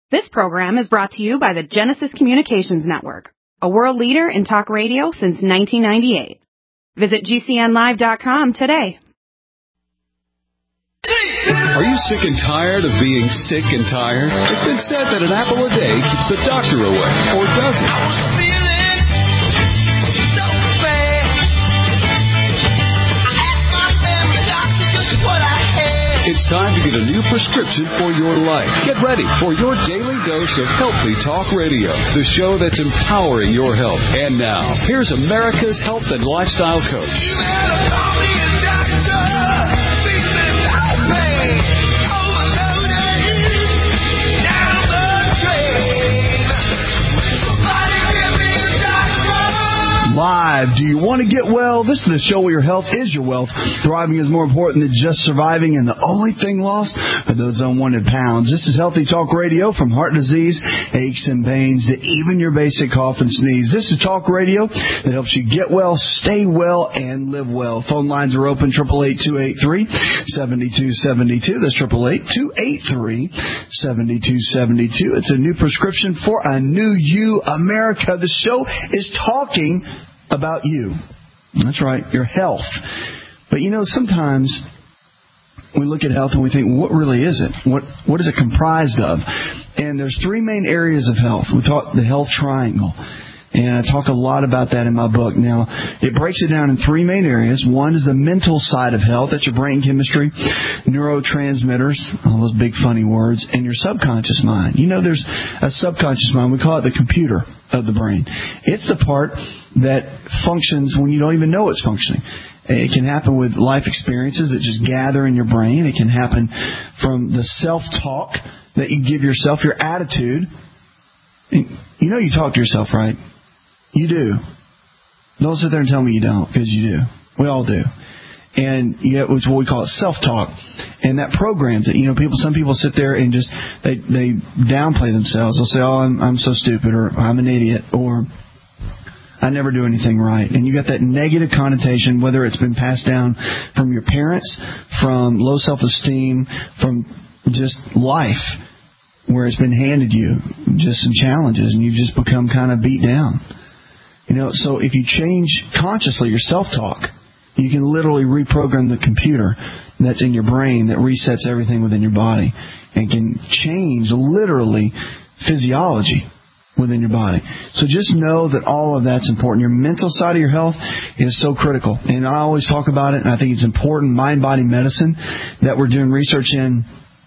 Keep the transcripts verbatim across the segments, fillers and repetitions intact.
This program is brought to you by the Genesis Communications Network, a world leader in talk radio since nineteen ninety-eight. Visit G C N live dot com today. Are you sick and tired of being sick and tired? It's been said that an apple a day keeps the doctor away, or does it? I was feeling so bad. I asked my family doctor just what I had. It's time to get a new prescription for your life. Get ready for your daily dose of Healthy Talk Radio, the show that's empowering your health. And now, here's America's health and lifestyle coach. You better call me a doctor. Live. Do you want to get well? This is the show where your health is your wealth. Thriving is more important than just surviving, and the only thing lost are those unwanted pounds. This is Healthy Talk Radio, from heart disease, aches and pains, to even your basic cough and sneeze. This is talk radio that helps you get well, stay well, and live well. Phone lines are open, eight eight eight, two eight three, seven two seven two. That's eight eight eight, two eight three, seven two seven two. It's a new prescription for a new you, America. The show is talking about you. That's right, your health. But you know, sometimes we look at health and we think, well, what really is it? What what is it comprised of? And there's three main areas of health. We talk the health triangle. And I talk a lot about that in my book. Now, it breaks it down in three main areas. One is the mental side of health. That's your brain chemistry, neurotransmitters, all those big funny words, and your subconscious mind. You know, there's a subconscious mind. We call it the computer of the brain. It's the part that functions when you don't even know it's functioning. It can happen with life experiences that just gather in your brain. It can happen from the self-talk that you give yourself, your attitude. You know you talk to yourself, right? You do. Don't sit there and tell me you don't, because you do. We all do. And yeah, it's what we call it self-talk. And that programs it. You know, people. Some people sit there and just, they they downplay themselves. They'll say, oh, I'm, I'm so stupid, or I'm an idiot, or I never do anything right. And you got that negative connotation, whether it's been passed down from your parents, from low self-esteem, from just life, where it's been handed you, just some challenges, and you've just become kind of beat down. You know, so if you change consciously your self-talk, you can literally reprogram the computer that's in your brain that resets everything within your body and can change literally physiology within your body. So just know that all of that's important. Your mental side of your health is so critical. And I always talk about it, and I think it's important. Mind-body medicine that we're doing research in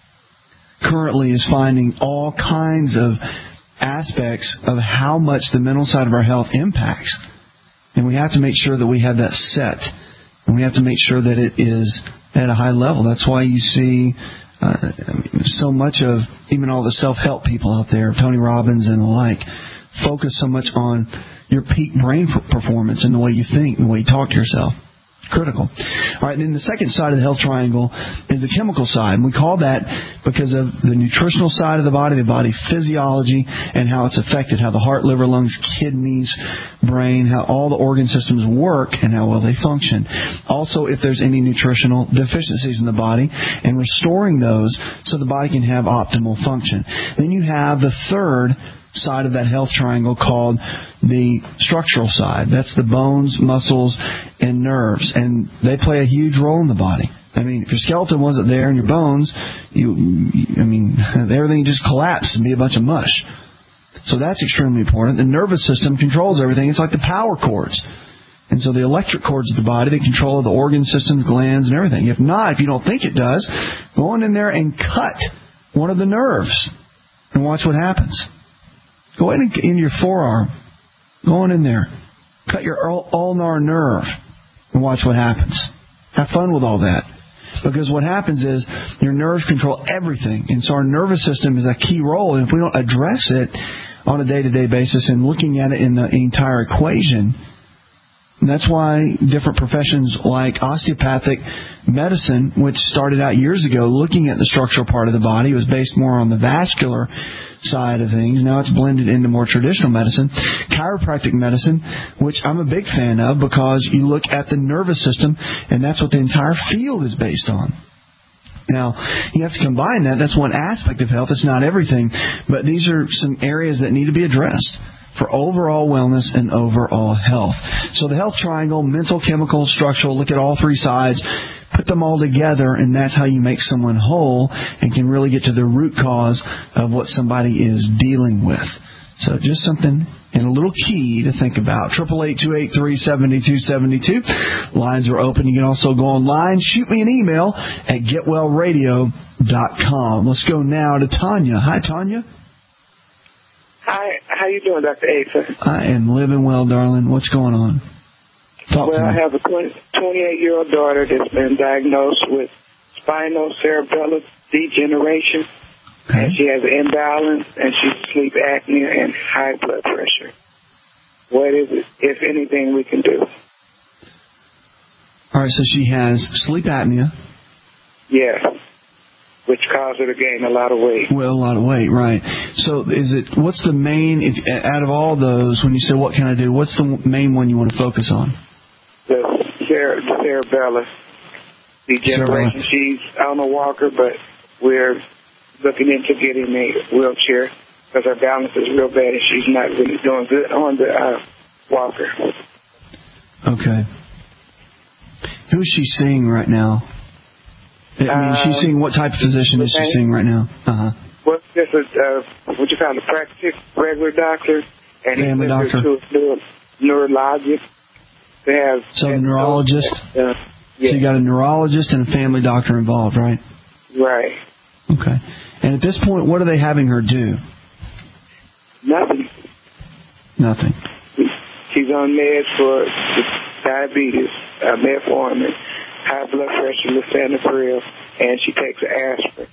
currently is finding all kinds of aspects of how much the mental side of our health impacts. And we have to make sure that we have that set. And we have to make sure that it is at a high level. That's why you see uh, so much of even all the self-help people out there, Tony Robbins and the like, focus so much on your peak brain performance and the way you think and the way you talk to yourself. Critical. All right, then the second side of the health triangle is the chemical side. And we call that because of the nutritional side of the body, the body physiology, and how it's affected, how the heart, liver, lungs, kidneys, brain, how all the organ systems work and how well they function. Also, if there's any nutritional deficiencies in the body, and restoring those so the body can have optimal function. Then you have the third side of that health triangle called the structural side. That's the bones, muscles, and nerves. And they play a huge role in the body. I mean, if your skeleton wasn't there and your bones, you, I mean, everything just collapsed and be a bunch of mush. So that's extremely important. The nervous system controls everything. It's like the power cords. And so the electric cords of the body, they control the organ systems, glands, and everything. If not, if you don't think it does, go on in there and cut one of the nerves and watch what happens. Go ahead and in your forearm. Go on in there. Cut your ulnar nerve and watch what happens. Have fun with all that. Because what happens is your nerves control everything. And so our nervous system is a key role. And if we don't address it on a day-to-day basis and looking at it in the entire equation, that's why different professions like osteopathic medicine, which started out years ago looking at the structural part of the body, it was based more on the vascular side of things. Now it's blended into more traditional medicine. Chiropractic medicine, which I'm a big fan of because you look at the nervous system, and that's what the entire field is based on. Now, you have to combine that. That's one aspect of health. It's not everything. But these are some areas that need to be addressed for overall wellness and overall health. So the health triangle, mental, chemical, structural, look at all three sides, put them all together, and that's how you make someone whole and can really get to the root cause of what somebody is dealing with. So just something and a little key to think about. eight eight eight, two eight three, seven two seven two. Lines are open. You can also go online. Shoot me an email at get well radio dot com. Let's go now to Tanya. Hi, Tanya. Hi. How you doing, Doctor Asa? I am living well, darling. What's going on? Talk well, to me. I have a twenty-eight-year-old daughter that's been diagnosed with spinal cerebellar degeneration. Okay. And she has an imbalance, and she's sleep apnea and high blood pressure. What is it, if anything, we can do? All right, so she has sleep apnea. Yeah, which caused her to gain a lot of weight. Well, a lot of weight, right. So is it? What's the main, if, out of all those, when you say what can I do, what's the main one you want to focus on? The, cere- the cerebellar degeneration. Cerebellar. She's on a walker, but we're looking into getting a wheelchair because her balance is real bad and she's not really doing good on the uh, walker. Okay. Who's she seeing right now? I mean, uh, she's seeing what type of physician is she seeing right now? Uh-huh. Well, this is uh, what you call a practice regular doctor, and family he's doctor. To a neurologist. They have so the neurologist. Uh, yeah. So you got a neurologist and a family doctor involved, right? Right. Okay. And at this point, what are they having her do? Nothing. Nothing. She's on meds for diabetes, uh, metformin, high blood pressure, lisinopril, and she takes aspirin.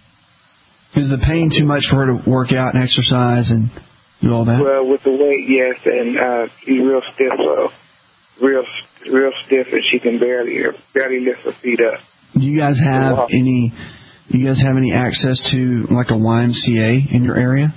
Is the pain too much for her to work out and exercise and do all that? Well, with the weight, yes, and uh, she's real stiff, so real, real stiff, and she can barely, barely lift her feet up. Do you guys have any? You guys have any access to like a Y M C A in your area?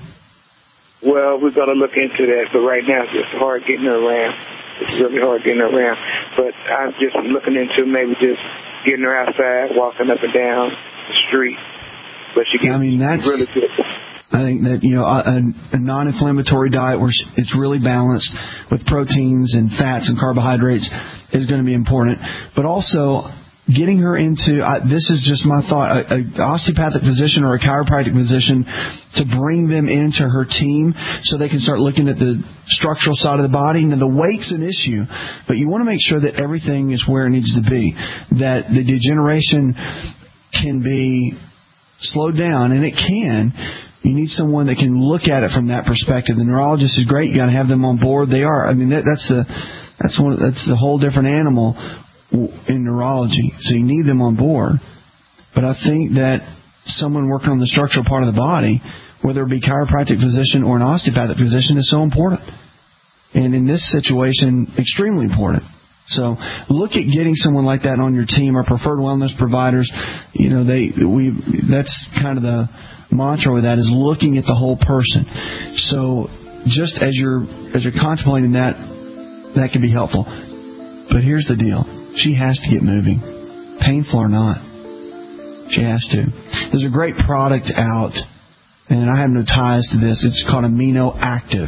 Well, we're going to look into that, but right now it's just hard getting her around. It's really hard getting her around. But I'm just looking into maybe just getting her outside, walking up and down the street. But she gets I mean, that's, really good. I think that, you know, a, a non-inflammatory diet where it's really balanced with proteins and fats and carbohydrates is going to be important. But also getting her into, uh, this is just my thought, an osteopathic physician or a chiropractic physician to bring them into her team so they can start looking at the structural side of the body. Now, the weight's an issue, but you want to make sure that everything is where it needs to be, that the degeneration can be slowed down, and it can. You need someone that can look at it from that perspective. The neurologist is great. You got to have them on board. They are. I mean, that, that's the that's one that's a whole different animal in neurology. So you need them on board. But I think that someone working on the structural part of the body, whether it be a chiropractic physician or an osteopathic physician, is so important. And in this situation, extremely important. So look at getting someone like that on your team. Our preferred wellness providers, you know, they we that's kind of the mantra with that, is looking at the whole person. So just as you're as you're contemplating that, that can be helpful. But here's the deal. She has to get moving, painful or not. She has to. There's a great product out, and I have no ties to this. It's called Amino Active.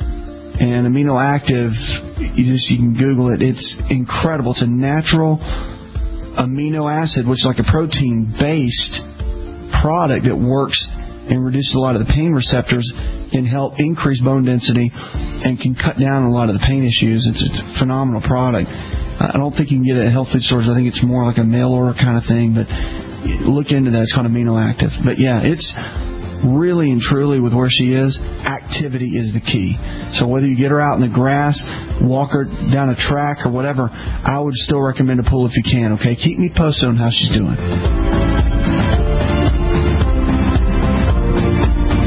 And Amino Active, you just you can Google it. It's incredible. It's a natural amino acid, which is like a protein-based product that works and reduces a lot of the pain receptors, can help increase bone density, and can cut down a lot of the pain issues. It's a phenomenal product. I don't think you can get it at health food stores. I think it's more like a mail order kind of thing. But look into that. It's called Amino Active. But yeah, it's really and truly with where she is, activity is the key. So whether you get her out in the grass, walk her down a track or whatever, I would still recommend a pool if you can. Okay, keep me posted on how she's doing. In these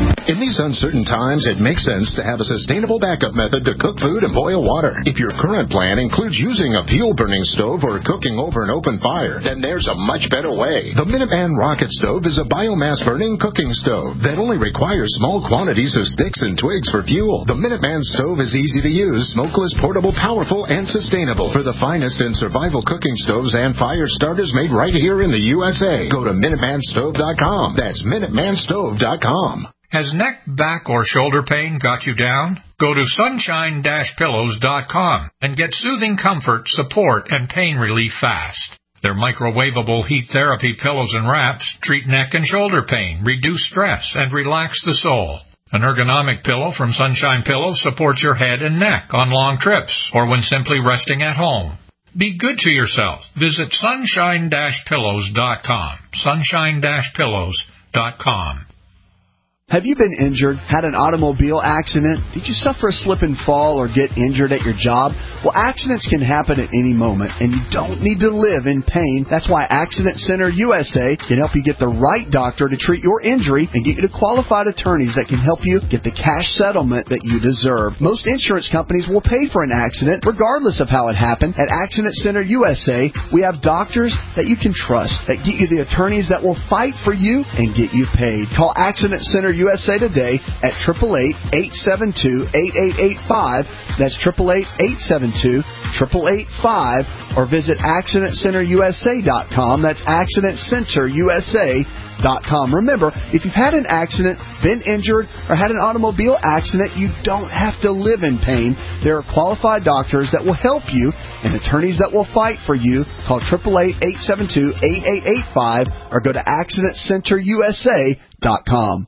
these uncertain times, it makes sense to have a sustainable backup method to cook food and boil water. If your current plan includes using a fuel-burning stove or cooking over an open fire, then there's a much better way. The Minuteman Rocket Stove is a biomass-burning cooking stove that only requires small quantities of sticks and twigs for fuel. The Minuteman stove is easy to use, smokeless, portable, powerful, and sustainable. For the finest in survival cooking stoves and fire starters made right here in the U S A, go to Minuteman Stove dot com. That's Minuteman Stove dot com. Has neck, back, or shoulder pain got you down? Go to Sunshine Pillows dot com and get soothing comfort, support, and pain relief fast. Their microwavable heat therapy pillows and wraps treat neck and shoulder pain, reduce stress, and relax the soul. An ergonomic pillow from Sunshine Pillows supports your head and neck on long trips or when simply resting at home. Be good to yourself. Visit Sunshine Pillows dot com. Sunshine Pillows dot com. Have you been injured, had an automobile accident? Did you suffer a slip and fall or get injured at your job? Well, accidents can happen at any moment, and you don't need to live in pain. That's why Accident Center U S A can help you get the right doctor to treat your injury and get you to qualified attorneys that can help you get the cash settlement that you deserve. Most insurance companies will pay for an accident, regardless of how it happened. At Accident Center U S A, we have doctors that you can trust, that get you the attorneys that will fight for you and get you paid. Call Accident Center U S A today at eight eight eight, eight seven two, eight eight eight five. That's eight eight eight, eight seven two, eight eight eight five. Or visit accident center U S A dot com. That's accident center U S A dot com. Remember, if you've had an accident, been injured, or had an automobile accident, you don't have to live in pain. There are qualified doctors that will help you and attorneys that will fight for you. Call eight eight eight, eight seven two, eight eight eight five or go to accident center U S A dot com.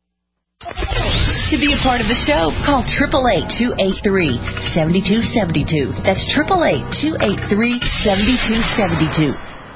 To be a part of the show, call eight eight eight, two eight three, seven two seven two. That's eight eight eight, two eight three, seven two seven two.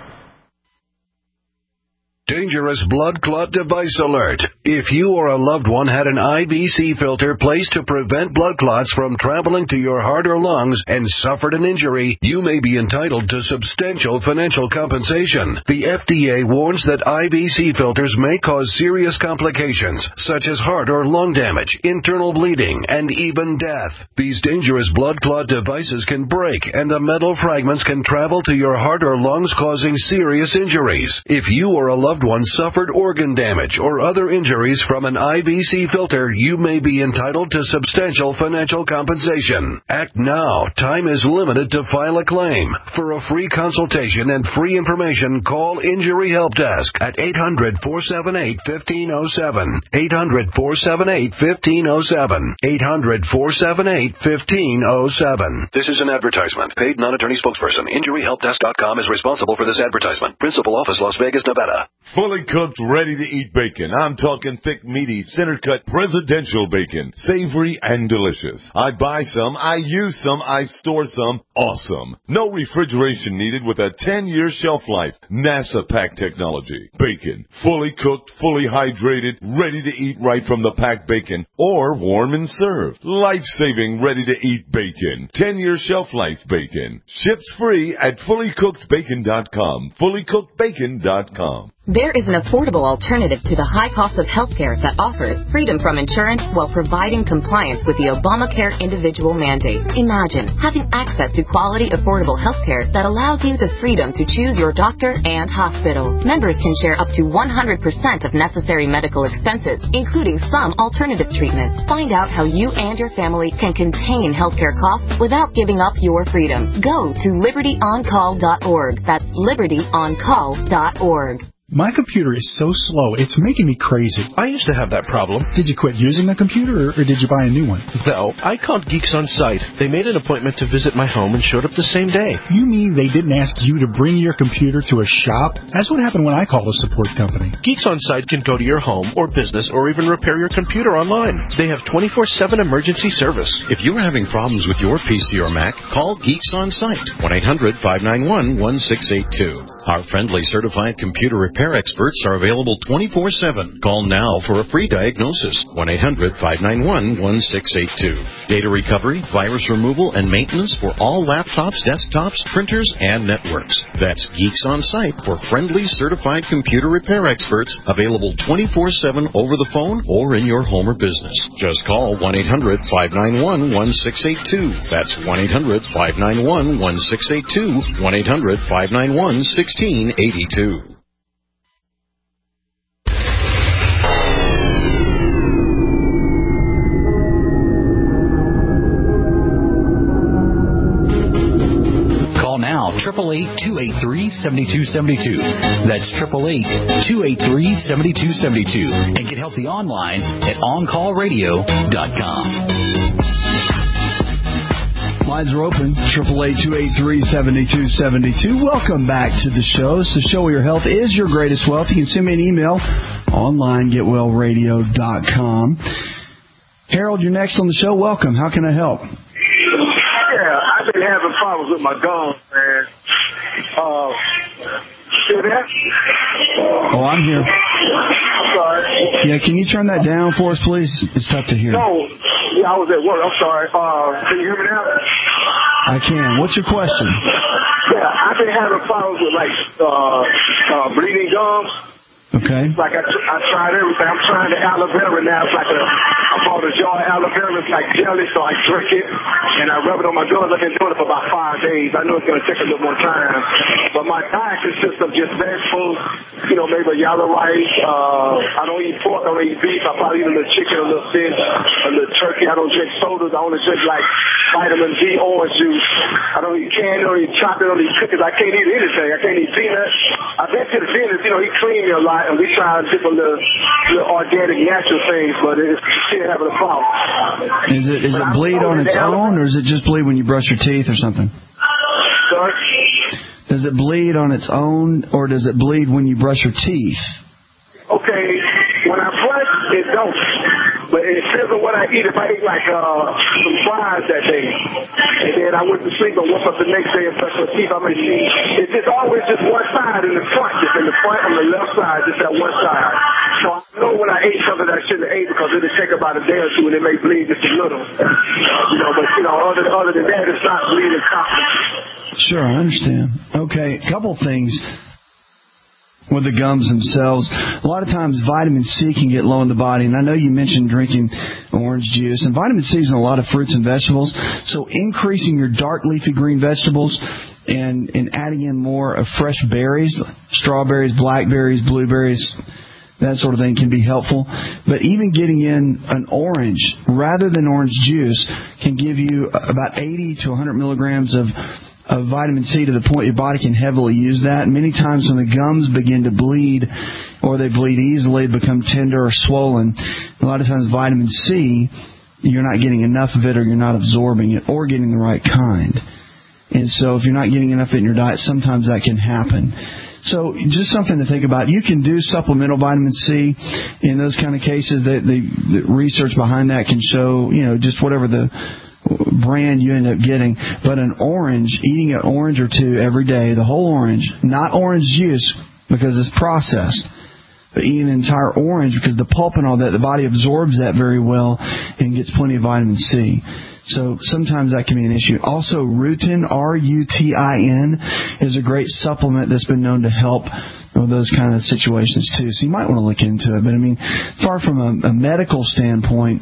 Dangerous blood clot device alert. If you or a loved one had an I V C filter placed to prevent blood clots from traveling to your heart or lungs and suffered an injury, you may be entitled to substantial financial compensation. The F D A warns that I V C filters may cause serious complications, such as heart or lung damage, internal bleeding, and even death. These dangerous blood clot devices can break, and the metal fragments can travel to your heart or lungs, causing serious injuries. If you or a loved one suffered organ damage or other injuries from an I V C filter, you may be entitled to substantial financial compensation. Act now. Time is limited to file a claim. For a free consultation and free information, call Injury Help Desk at eight hundred, four seven eight, one five zero seven. eight hundred, four seven eight, one five zero seven. eight hundred, four seven eight, one five zero seven. This is an advertisement. Paid non-attorney spokesperson. Injury Help Desk dot com is responsible for this advertisement. Principal office, Las Vegas, Nevada. Fully cooked, ready-to-eat bacon. I'm talking thick, meaty, center-cut, presidential bacon. Savory and delicious. I buy some, I use some, I store some. Awesome. No refrigeration needed with a ten-year shelf life. NASA pack technology. Bacon. Fully cooked, fully hydrated, ready to eat right from the packed bacon. Or warm and served. Life-saving, ready-to-eat bacon. ten-year shelf life bacon. Ships free at fully cooked bacon dot com. fully cooked bacon dot com. There is an affordable alternative to the high cost of healthcare that offers freedom from insurance while providing compliance with the Obamacare individual mandate. Imagine having access to quality, affordable healthcare that allows you the freedom to choose your doctor and hospital. Members can share up to one hundred percent of necessary medical expenses, including some alternative treatments. Find out how you and your family can contain healthcare costs without giving up your freedom. Go to liberty on call dot org. That's liberty on call dot org. My computer is so slow, it's making me crazy. I used to have that problem. Did you quit using the computer, or, or did you buy a new one? No, I called Geeks On Site. They made an appointment to visit my home and showed up the same day. You mean they didn't ask you to bring your computer to a shop? That's what happened when I called a support company. Geeks On Site can go to your home or business or even repair your computer online. They have twenty-four seven emergency service. If you're having problems with your P C or Mac, call Geeks On Site, one eight hundred, five nine one, one six eight two. Our friendly certified computer repair repair experts are available twenty-four seven. Call now for a free diagnosis. one eight hundred five nine one one six eight two. Data recovery, virus removal, and maintenance for all laptops, desktops, printers, and networks. That's Geeks On Site for friendly, certified computer repair experts available twenty-four seven over the phone or in your home or business. Just call one eight hundred five nine one one six eight two. That's one eight hundred five nine one one six eight two. one eight hundred five nine one one six eight two. Now, eight eight eight, two eight three, seven two seven two. That's eight eight eight, two eight three, seven two seven two. And get healthy online at on call radio dot com. Lines are open, eight eight eight, two eight three, seven two seven two. Welcome back to the show. It's the show where your health is your greatest wealth. You can send me an email online, get well radio dot com. Harold, you're next on the show. Welcome. How can I help? I've been having problems with my gums, man. Uh, still there? Oh, I'm here. I'm sorry. Yeah, can you turn that down for us, please? It's tough to hear. No. Yeah, I was at work. I'm sorry. Uh, can you hear me now? I can. What's your question? Yeah, I've been having problems with, like, uh, uh, bleeding gums. Okay. Like, I, I tried everything. I'm trying the aloe vera now. It's like a, I bought a jar of aloe vera. It's like jelly, so I drink it, and I rub it on my gums. I've been doing it for about five days. I know it's going to take a little more time. But my diet consists of just vegetables, you know, maybe yellow rice. Uh, I don't eat pork. I don't eat beef. I probably eat a little chicken, a little fish, a little turkey. I don't drink sodas. I only drink, like, vitamin D orange juice. I don't eat candy. I don't eat chocolate. I don't eat cookies. I can't eat anything. I can't eat peanuts. I've been to the dentist. You know, he cleaned me a lot. And we tried different little, little organic, natural things, but it's still having a problem. Is it is it bleed on its own, or is it just bleed when you brush your teeth or something? Sorry? Does it bleed on its own, or does it bleed when you brush your teeth? Okay, when I brush, it don't. But it depends on what I eat. If I eat, like, uh, some fries that day, and then I went to sleep and woke up the next day and brushed my teeth, I may see, it's just always just one side in the front, just in the front on the left side, just that one side. So I know when I ate something that I shouldn't have ate because it'll take about a day or two and it may bleed just a little. You know, but, you know, other, other than that, it's not bleeding constantly. Sure, I understand. Okay, a couple things with the gums themselves. A lot of times vitamin C can get low in the body, and I know you mentioned drinking orange juice, and vitamin C is in a lot of fruits and vegetables, so increasing your dark leafy green vegetables and, and adding in more of fresh berries, strawberries, blackberries, blueberries, that sort of thing can be helpful. But even getting in an orange rather than orange juice can give you about eighty to one hundred milligrams of of vitamin C to the point your body can heavily use that. Many times when the gums begin to bleed or they bleed easily, become tender or swollen, a lot of times vitamin C, you're not getting enough of it or you're not absorbing it or getting the right kind. And so if you're not getting enough of it in your diet, sometimes that can happen. So just something to think about. You can do supplemental vitamin C in those kind of cases. The, the, the research behind that can show, you know, just whatever the brand you end up getting. But an orange, eating an orange or two every day, the whole orange, not orange juice because it's processed, but eating an entire orange because the pulp and all that, the body absorbs that very well and gets plenty of vitamin C. So sometimes that can be an issue. Also, rutin, R U T I N, is a great supplement that's been known to help with those kind of situations too. So you might want to look into it. But I mean, far from a, a medical standpoint,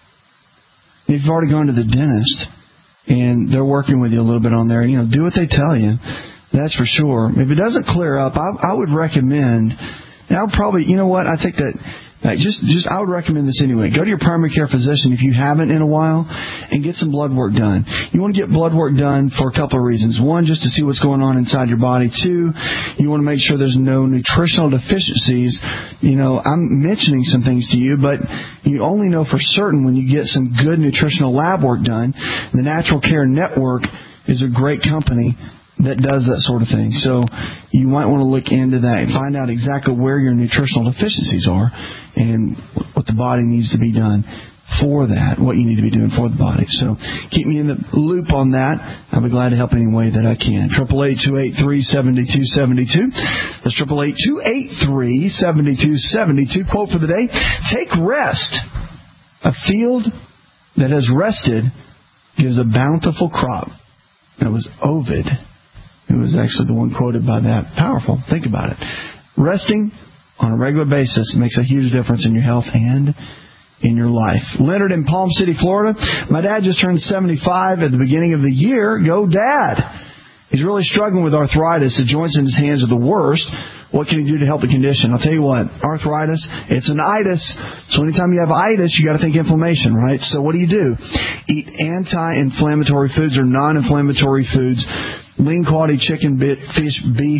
if you've already gone to the dentist and they're working with you a little bit on there, you know, do what they tell you. That's for sure. If it doesn't clear up, I, I would recommend, and I would probably, you know what, I think that Like just, just, I would recommend this anyway. Go to your primary care physician if you haven't in a while and get some blood work done. You want to get blood work done for a couple of reasons. One, just to see what's going on inside your body. Two, you want to make sure there's no nutritional deficiencies. You know, I'm mentioning some things to you, but you only know for certain when you get some good nutritional lab work done. The Natural Care Network is a great company that does that sort of thing. So you might want to look into that and find out exactly where your nutritional deficiencies are and what the body needs to be done. for that, what you need to be doing for the body. So keep me in the loop on that. I'll be glad to help any way that I can. eight eight eight, two eight three, seven two seven two. That's eight eight eight, two eight three, seven two seven two. Quote for the day, take rest. A field that has rested gives a bountiful crop. That was Ovid. It was actually the one quoted by that. Powerful. Think about it. Resting on a regular basis makes a huge difference in your health and in your life. Leonard in Palm City, Florida. My dad just turned seventy-five at the beginning of the year. Go, Dad. He's really struggling with arthritis. The joints in his hands are the worst. What can he do to help the condition? I'll tell you what. Arthritis, it's an itis. So anytime you have itis, you got to think inflammation, right? So what do you do? Eat anti-inflammatory foods or non-inflammatory foods. Lean quality chicken, bit, fish, beef.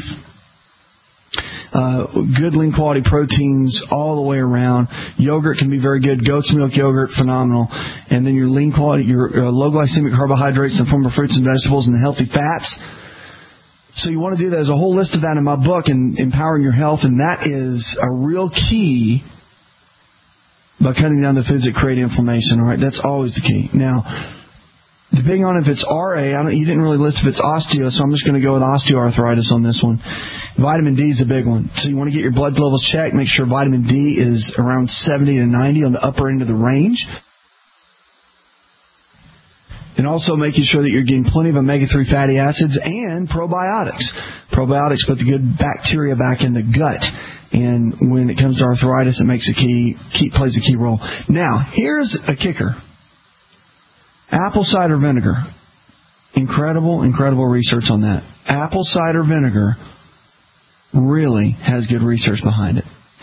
Uh, good lean quality proteins all the way around. Yogurt can be very good. Goat's milk yogurt, phenomenal. And then your lean quality, your uh, low glycemic carbohydrates in the form of fruits and vegetables and the healthy fats. So you want to do that. There's a whole list of that in my book, in Empowering Your Health, and that is a real key by cutting down the foods that create inflammation. All right, that's always the key. Now, depending on if it's R A, I don't, you didn't really list if it's osteo, so I'm just going to go with osteoarthritis on this one. Vitamin D is a big one. So you want to get your blood levels checked. Make sure vitamin D is around seventy to ninety on the upper end of the range. And also making sure that you're getting plenty of omega three fatty acids and probiotics. Probiotics put the good bacteria back in the gut. And when it comes to arthritis, it makes a key, key plays a key role. Now, here's a kicker. Apple cider vinegar. Incredible, incredible research on that. Apple cider vinegar really has good research behind it.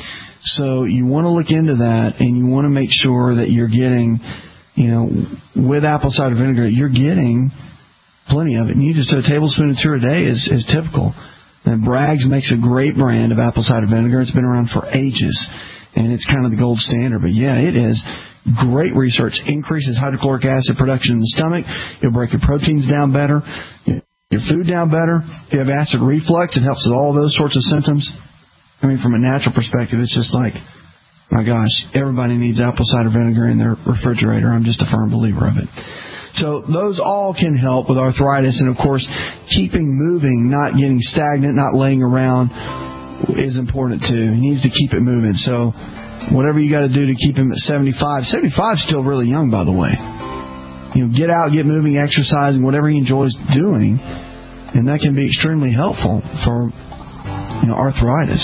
So you want to look into that, and you want to make sure that you're getting, you know, with apple cider vinegar, you're getting plenty of it. And you just do a tablespoon or two a day is, is typical. And Bragg's makes a great brand of apple cider vinegar. It's been around for ages, and it's kind of the gold standard. But yeah, it is. Great research. Increases hydrochloric acid production in the stomach. It'll break your proteins down better, your food down better. If you have acid reflux, it helps with all those sorts of symptoms. I mean, from a natural perspective, it's just like, my gosh, everybody needs apple cider vinegar in their refrigerator. I'm just a firm believer of it. So those all can help with arthritis. And, of course, keeping moving, not getting stagnant, not laying around is important, too. He needs to keep it moving. So whatever you got to do to keep him at seventy-five. seventy-five is still really young, by the way. You know, get out, get moving, exercising, whatever he enjoys doing, and that can be extremely helpful for, you know, arthritis.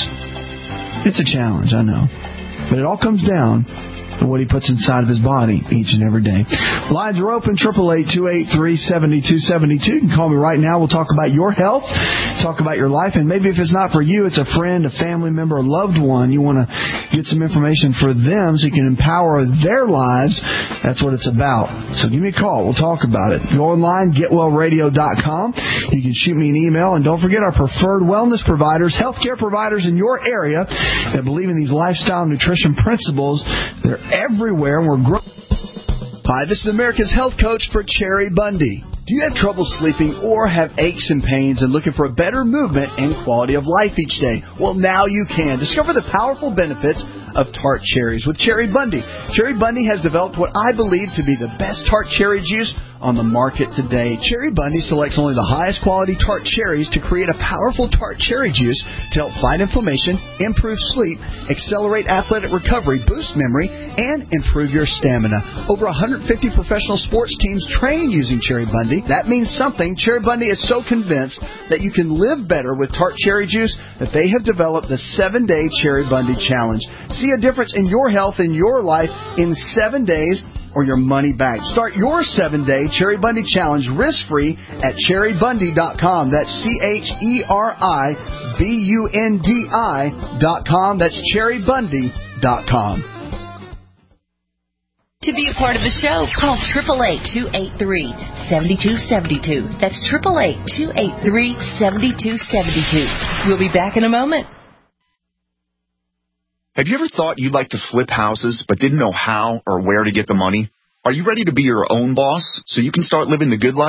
It's a challenge, I know, but it all comes down to what he puts inside of his body each and every day. Lines are open, eight eight eight, two eight three, seven two seven two. You can call me right now. We'll talk about your health, talk about your life, and maybe if it's not for you, it's a friend, a family member, a loved one. You want to get some information for them so you can empower their lives. That's what it's about. So give me a call. We'll talk about it. Go online, get well radio dot com. You can shoot me an email, and don't forget our preferred wellness providers, healthcare providers in your area that believe in these lifestyle nutrition principles. They're everywhere, and we're growing. Hi, this is America's health coach for Cherry Bundy. Do you have trouble sleeping or have aches and pains and looking for a better movement and quality of life each day? Well, now you can. Discover the powerful benefits of tart cherries with Cherry Bundy. Cherry Bundy has developed what I believe to be the best tart cherry juice on the market today. Cherry Bundy selects only the highest quality tart cherries to create a powerful tart cherry juice to help fight inflammation, improve sleep, accelerate athletic recovery, boost memory, and improve your stamina. Over one hundred fifty professional sports teams train using Cherry Bundy. That means something. Cherry Bundy is so convinced that you can live better with tart cherry juice that they have developed the seven-day Cherry Bundy Challenge. See a difference in your health and your life in seven days or your money back. Start your seven-day Cherry Bundy Challenge risk-free at cherry bundy dot com. That's C H E R I B U N D I dot com. That's cherry bundy dot com. To be a part of the show, call eight eight eight, two eight three, seven two seven two. That's eight eight eight, two eight three, seven two seven two. We'll be back in a moment. Have you ever thought you'd like to flip houses but didn't know how or where to get the money? Are you ready to be your own boss so you can start living the good life?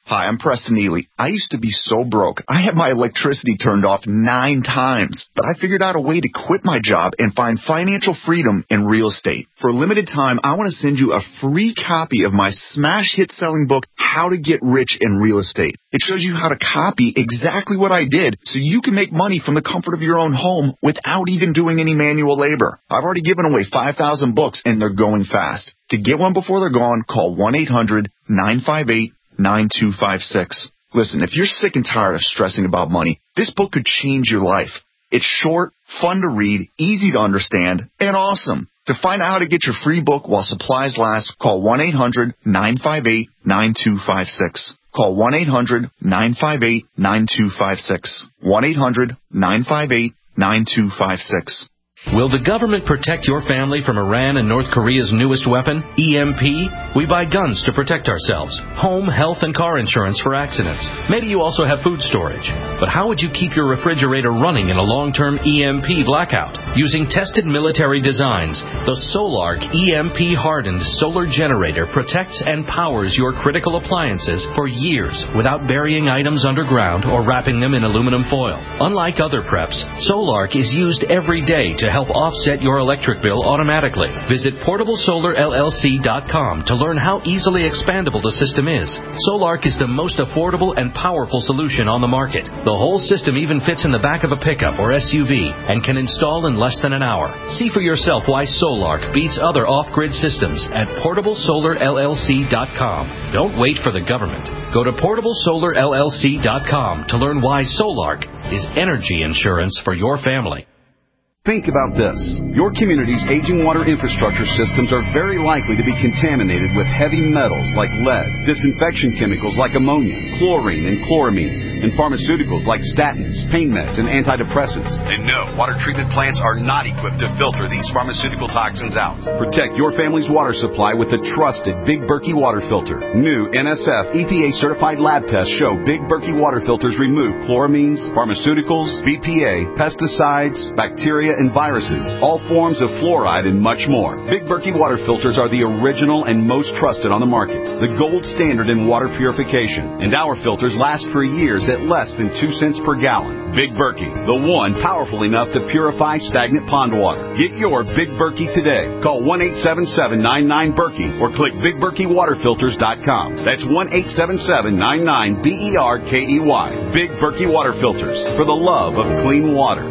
Hi, I'm Preston Neely. I used to be so broke. I had my electricity turned off nine times, but I figured out a way to quit my job and find financial freedom in real estate. For a limited time, I want to send you a free copy of my smash hit selling book, How to Get Rich in Real Estate. It shows you how to copy exactly what I did so you can make money from the comfort of your own home without even doing any manual labor. I've already given away five thousand books and they're going fast. To get one before they're gone, call one eight hundred nine five eight nine two five six. Listen, if you're sick and tired of stressing about money, this book could change your life. It's short, fun to read, easy to understand, and awesome. To find out how to get your free book while supplies last, call one eight hundred nine five eight nine two five six. Call one eight hundred nine five eight nine two five six. one eight hundred nine five eight nine two five six. Will the government protect your family from Iran and North Korea's newest weapon, E M P? We buy guns to protect ourselves, home, health, and car insurance for accidents. Maybe you also have food storage. But how would you keep your refrigerator running in a long-term E M P blackout? Using tested military designs, the Solark E M P-hardened solar generator protects and powers your critical appliances for years without burying items underground or wrapping them in aluminum foil. Unlike other preps, Solark is used every day to help offset your electric bill automatically. Visit portable solar L L C dot com to learn how easily expandable the system is. Solark is the most affordable and powerful solution on the market. The whole system even fits in the back of a pickup or S U V and can install in less than an hour. See for yourself why Solark beats other off-grid systems at portable solar L L C dot com. Don't wait for the government. Go to portable solar L L C dot com to learn why Solark is energy insurance for your family. Think about this. Your community's aging water infrastructure systems are very likely to be contaminated with heavy metals like lead, disinfection chemicals like ammonia, chlorine and chloramines, and pharmaceuticals like statins, pain meds, and antidepressants. And no, water treatment plants are not equipped to filter these pharmaceutical toxins out. Protect your family's water supply with the trusted Big Berkey water filter. New N S F E P A-certified lab tests show Big Berkey water filters remove chloramines, pharmaceuticals, B P A, pesticides, bacteria, and viruses, all forms of fluoride, and much more. Big Berkey water filters are the original and most trusted on the market, the gold standard in water purification, and our filters last for years at less than two cents per gallon. Big Berkey, the one powerful enough to purify stagnant pond water. Get your Big Berkey today. Call one eight seven seven nine nine Berkey or click big berkey water filters dot com. That's one eight seven seven nine nine B E R K E Y. Big Berkey water filters, for the love of clean water.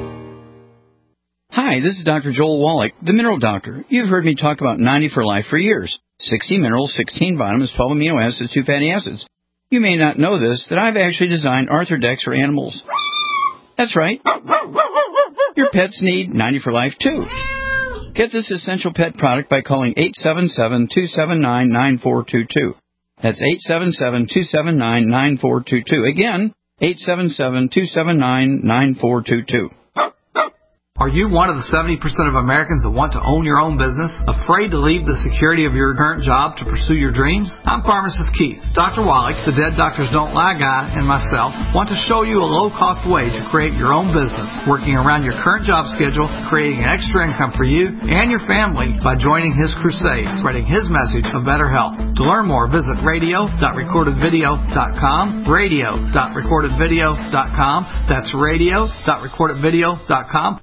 Hi, this is Doctor Joel Wallach, the Mineral Doctor. You've heard me talk about ninety for Life for years. sixty minerals, sixteen vitamins, twelve amino acids, two fatty acids. You may not know this, that I've actually designed Arthrodex for animals. That's right. Your pets need ninety for Life, too. Get this essential pet product by calling eight seven seven, two seven nine, nine four two two. That's eight seven seven, two seven nine, nine four two two. Again, eight seven seven, two seven nine, nine four two two. Are you one of the seventy percent of Americans that want to own your own business? Afraid to leave the security of your current job to pursue your dreams? I'm Pharmacist Keith. Doctor Wallach, the Dead Doctors Don't Lie guy, and myself want to show you a low-cost way to create your own business, working around your current job schedule, creating an extra income for you and your family by joining his crusade, spreading his message of better health. To learn more, visit radio dot recorded video dot com, radio dot recorded video dot com. That's radio dot recorded video dot com.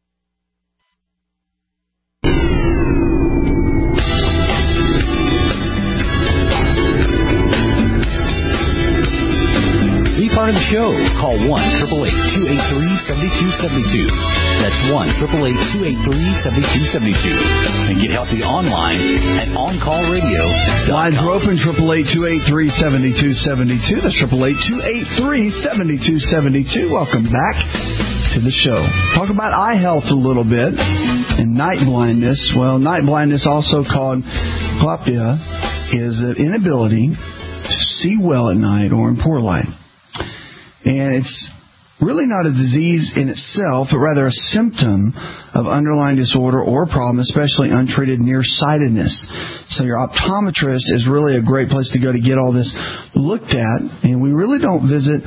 Be part of the show. Call one eight eight eight, two eight three, seven two seven two. That's one eight eight eight, two eight three, seven two seven two. And get healthy online at on call radio dot com. Lines are open, eight eight eight, two eight three, seven two seven two. That's eight eight eight, two eight three, seven two seven two. Welcome back to the show. Talk about eye health a little bit and night blindness. Well, night blindness, also called clopia, is an inability to see well at night or in poor light. And it's really not a disease in itself, but rather a symptom of underlying disorder or problem, especially untreated nearsightedness. So your optometrist is really a great place to go to get all this looked at. And we really don't visit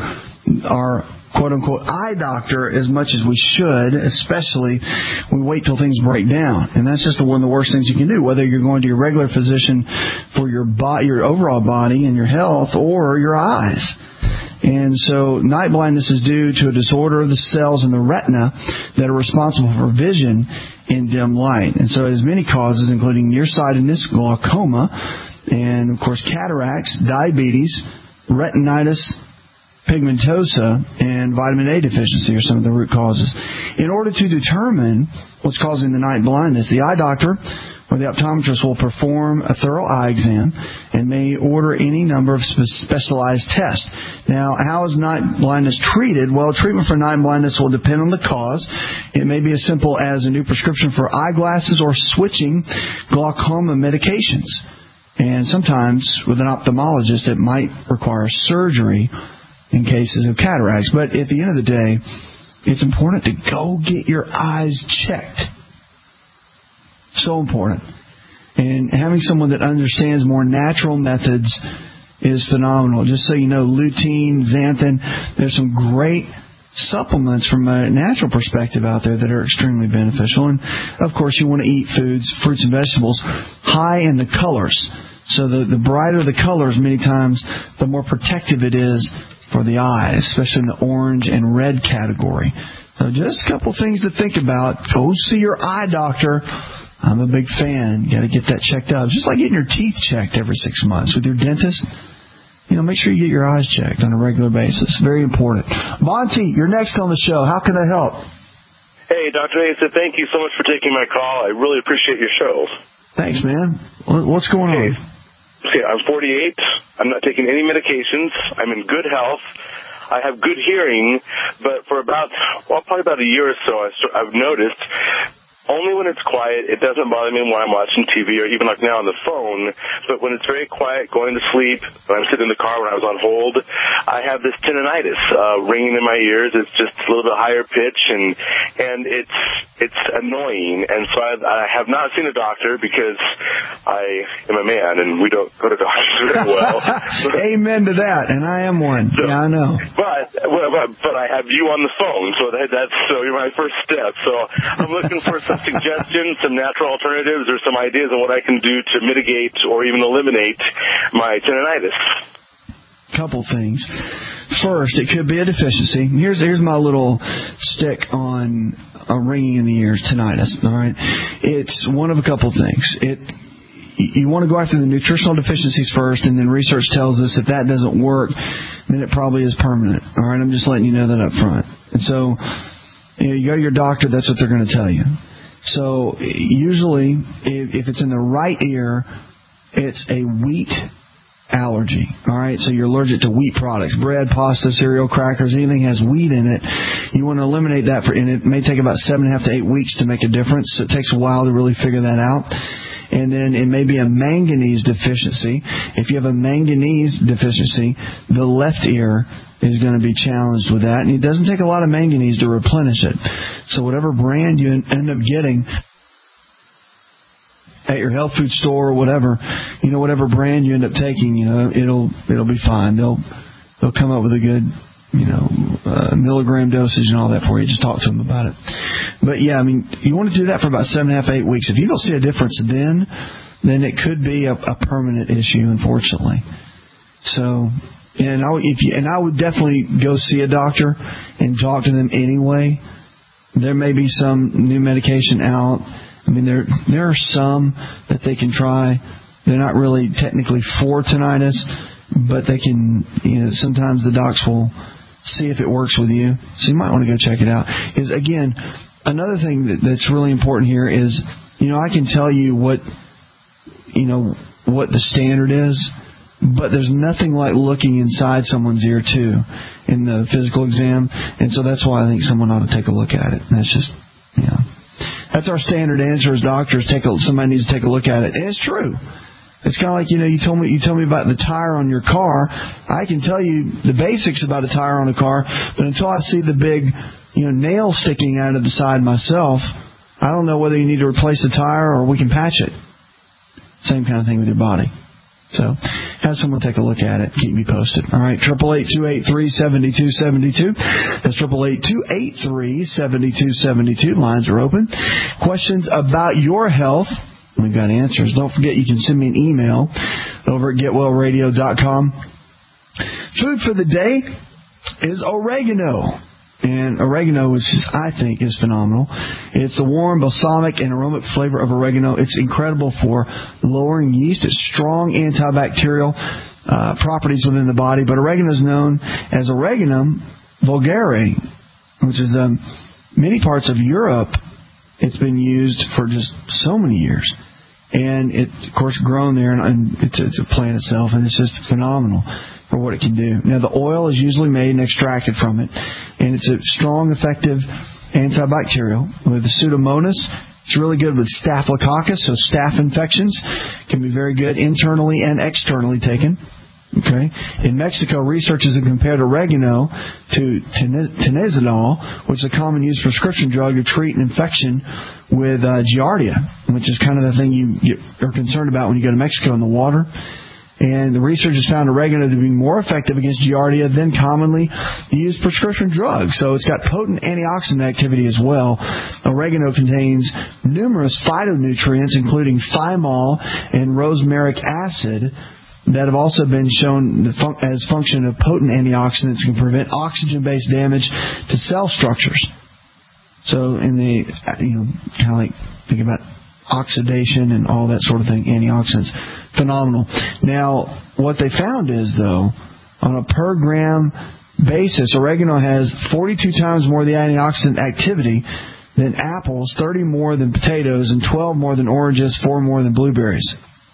our quote-unquote eye doctor as much as we should, especially when we wait till things break down. And that's just the, one of the worst things you can do, whether you're going to your regular physician for your bo- your overall body and your health or your eyes. And so night blindness is due to a disorder of the cells in the retina that are responsible for vision in dim light. And so it has many causes, including nearsightedness, glaucoma, and, of course, cataracts, diabetes, retinitis pigmentosa, and vitamin A deficiency are some of the root causes. In order to determine what's causing the night blindness, the eye doctor or the optometrist will perform a thorough eye exam and may order any number of specialized tests. Now, how is night blindness treated? Well, treatment for night blindness will depend on the cause. It may be as simple as a new prescription for eyeglasses or switching glaucoma medications. And sometimes, with an ophthalmologist, it might require surgery in cases of cataracts. But at the end of the day, it's important to go get your eyes checked. So important. And having someone that understands more natural methods is phenomenal. Just so you know, lutein, xanthan, there's some great supplements from a natural perspective out there that are extremely beneficial. And, of course, you want to eat foods, fruits and vegetables, high in the colors. So the, the brighter the colors, many times, the more protective it is for the eyes, especially in the orange and red category. So just a couple things to think about. Go see your eye doctor. I'm a big fan. You got to get that checked out. Just like getting your teeth checked every six months with your dentist. You know, make sure you get your eyes checked on a regular basis. Very important. Monty, you're next on the show. How can I help? Hey, Doctor Asa, thank you so much for taking my call. I really appreciate your show. Thanks, man. What's going on? Okay, I'm forty-eight. I'm not taking any medications. I'm in good health. I have good hearing, but for about, well, probably about a year or so, I've noticed only when it's quiet, it doesn't bother me when I'm watching T V or even like now on the phone, but when it's very quiet, going to sleep, when I'm sitting in the car when I was on hold, I have this tinnitus uh, ringing in my ears. It's just a little bit higher pitch, and and it's it's annoying. And so I, I have not seen a doctor because I am a man and we don't go to doctors very well. Amen to that, and I am one. So, yeah, I know. But, but but I have you on the phone, so that, that's so you're my first step. So I'm looking for some suggestions, some natural alternatives, or some ideas on what I can do to mitigate or even eliminate my tinnitus. Couple things. First, it could be a deficiency. Here's here's my little stick on a ringing in the ears, tinnitus. All right, it's one of a couple things. It you want to go after the nutritional deficiencies first, and then research tells us if that doesn't work, then it probably is permanent. All right, I'm just letting you know that up front. And so, you know, you go to your doctor, that's what they're going to tell you. So usually, if, if it's in the right ear, it's a wheat allergy. All right, so you're allergic to wheat products, bread, pasta, cereal, crackers, anything has wheat in it. You want to eliminate that, for, and it may take about seven and a half to eight weeks to make a difference. So it takes a while to really figure that out. And then it may be a manganese deficiency. If you have a manganese deficiency, the left ear is going to be challenged with that. And it doesn't take a lot of manganese to replenish it. So whatever brand you end up getting at your health food store or whatever, you know, whatever brand you end up taking, you know, it'll it'll be fine. They'll they'll come up with a good, you know, uh, milligram dosage and all that for you. Just talk to them about it. But yeah, I mean, you want to do that for about seven and a half, eight weeks. If you don't see a difference then, then it could be a, a permanent issue, unfortunately. So, and I would, if you, and I would definitely go see a doctor and talk to them anyway. There may be some new medication out. I mean, there there are some that they can try. They're not really technically for tinnitus, but they can, you know, sometimes the docs will see if it works with you. So you might want to go check it out. Is again, another thing that, that's really important here is, you know, I can tell you what, you know, what the standard is, but there's nothing like looking inside someone's ear too in the physical exam, and so that's why I think someone ought to take a look at it. That's just, you know, that's our standard answer as doctors. Take a, somebody needs to take a look at it, and it's true. It's kind of like, you know, you told me you told me about the tire on your car. I can tell you the basics about a tire on a car, but until I see the big, you know, nail sticking out of the side myself, I don't know whether you need to replace the tire or we can patch it. Same kind of thing with your body. So, have someone take a look at it. Keep me posted. All right, eight eight eight, two eight three, seven two seven two. That's eight eight eight, two eight three, seven two seven two. Lines are open. Questions about your health, we've got answers. Don't forget you can send me an email over at get well radio dot com. Food for the day is oregano. And oregano, which is, I think, is phenomenal. It's the warm, balsamic, and aromatic flavor of oregano. It's incredible for lowering yeast. It's strong antibacterial uh, properties within the body. But oregano is known as Oreganum vulgare, which is um, many parts of Europe. It's been used for just so many years. And it, of course, grown there, and, and it's, it's a plant itself, and it's just phenomenal for what it can do. Now, the oil is usually made and extracted from it, and it's a strong, effective antibacterial. With the Pseudomonas, it's really good with Staphylococcus, so staph infections can be very good internally and externally taken. Okay. In Mexico, researchers have compared oregano to tenazolol, which is a common use prescription drug to treat an infection with uh, Giardia, which is kind of the thing you get, are concerned about when you go to Mexico in the water. And the researchers found oregano to be more effective against Giardia than commonly used prescription drugs. So it's got potent antioxidant activity as well. Oregano contains numerous phytonutrients, including thymol and rosmarinic acid, that have also been shown as function of potent antioxidants, can prevent oxygen-based damage to cell structures. So in the, you know, kind of like think about oxidation and all that sort of thing, antioxidants. Phenomenal. Now, what they found is, though, on a per gram basis, oregano has forty-two times more of the antioxidant activity than apples, thirty more than potatoes, and twelve more than oranges, four more than blueberries.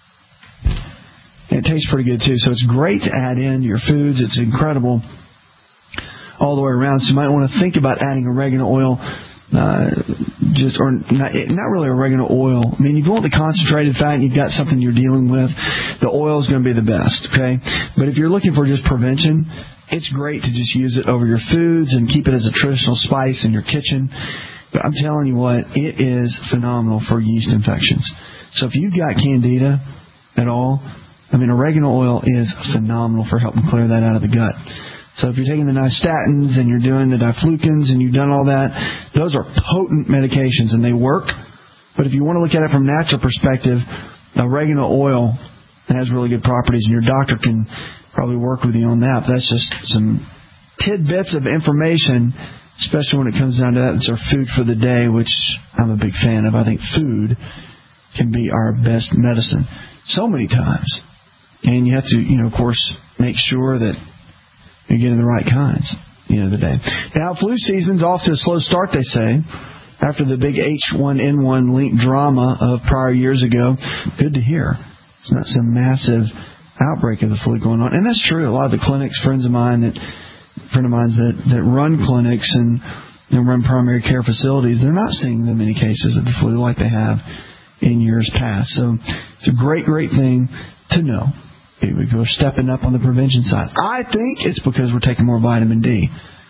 And it tastes pretty good, too. So it's great to add into your foods. It's incredible all the way around. So you might want to think about adding oregano oil. Uh, just or not, not really oregano oil. I mean, if you want the concentrated fat and you've got something you're dealing with, the oil is going to be the best, okay? But if you're looking for just prevention, it's great to just use it over your foods and keep it as a traditional spice in your kitchen. But I'm telling you what, it is phenomenal for yeast infections. So if you've got candida at all, I mean, oregano oil is phenomenal for helping clear that out of the gut. So if you're taking the nystatins and you're doing the diflucans and you've done all that, those are potent medications and they work. But if you want to look at it from a natural perspective, oregano oil has really good properties, and your doctor can probably work with you on that. But that's just some tidbits of information, especially when it comes down to that. It's our food for the day, which I'm a big fan of. I think food can be our best medicine so many times. And you have to, you know, of course, make sure that you're getting the right kinds, you know, the day. Now, flu season's off to a slow start, they say, after the big H one N one linked drama of prior years ago. Good to hear. It's not some massive outbreak of the flu going on. And that's true. A lot of the clinics, friends of mine that, friend of mine that, that run clinics and, and run primary care facilities, they're not seeing that many cases of the flu like they have in years past. So it's a great, great thing to know. We're stepping up on the prevention side. I think it's because we're taking more vitamin D.